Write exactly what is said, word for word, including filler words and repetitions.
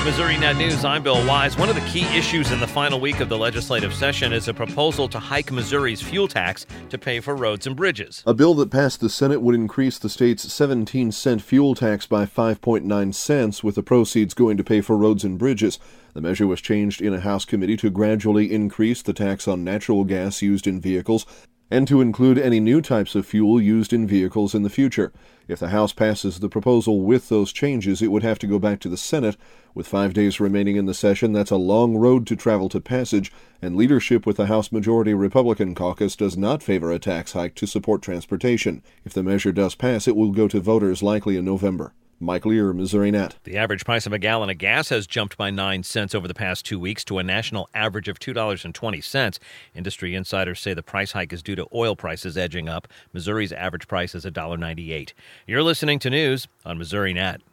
Missouri Net News, I'm Bill Wise. One of the key issues in the final week of the legislative session is a proposal to hike Missouri's fuel tax to pay for roads and bridges. A bill that passed the Senate would increase the state's seventeen cent fuel tax by five point nine cents, with the proceeds going to pay for roads and bridges. The measure was changed in a House committee to gradually increase the tax on natural gas used in vehicles and to include any new types of fuel used in vehicles in the future. If the House passes the proposal with those changes, it would have to go back to the Senate. With five days remaining in the session, that's a long road to travel to passage, and leadership with the House Majority Republican caucus does not favor a tax hike to support transportation. If the measure does pass, it will go to voters likely in November. Mike Lear, Missouri Net. The average price of a gallon of gas has jumped by nine cents over the past two weeks to a national average of two dollars and twenty cents. Industry insiders say the price hike is due to oil prices edging up. Missouri's average price is one dollar and ninety-eight cents. You're listening to news on Missouri Net.